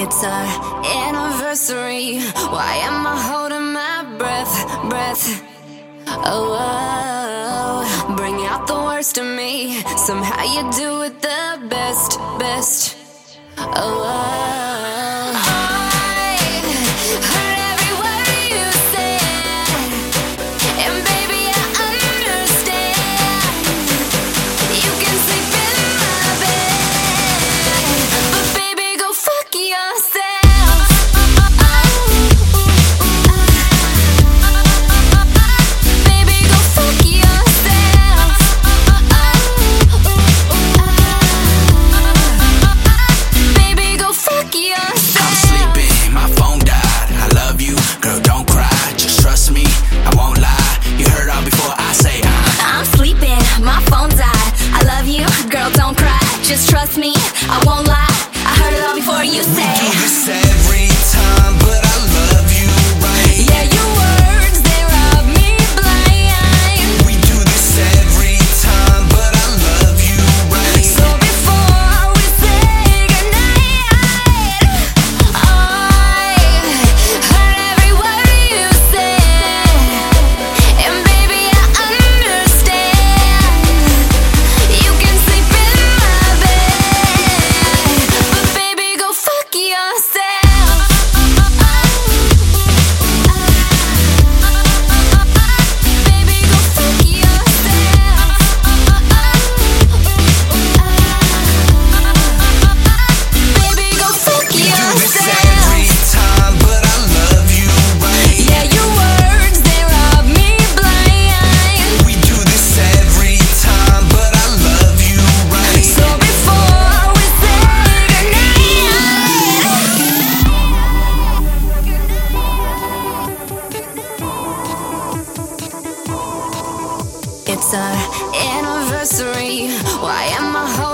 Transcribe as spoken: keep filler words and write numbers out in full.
It's our anniversary. Why am I holding my breath, breath? Oh, oh, bring out the worst in me. Somehow you do it the best, best. Oh, oh. I heard every word you said, and baby I understand. You can sleep in my bed, but baby go fuck yourself. Baby go fuck yourself. Baby go fuck yourself. I'm sleeping, my phone died. I love you, girl, don't cry. Just trust me, I won't lie. You heard all before I say uh. I'm sleeping, my phone died. I love you, girl, don't cry. Just trust me, I won't lie. I heard it all before you say. We do this every time, but I love you, right? Yeah, your words, they rob me blind. We do this every time, but I love you, right? So before we say goodnight, I heard every word you said, and baby I understand. You can sleep in my bed, but baby go fuck yourself. Baby go fuck yourself. Baby go fuck We do this yourself. every time, but I love you, right? Yeah, your words, they rob me blind. We do this every time, but I love you, right? So before we say goodnight, it's our anniversary. Why am I holding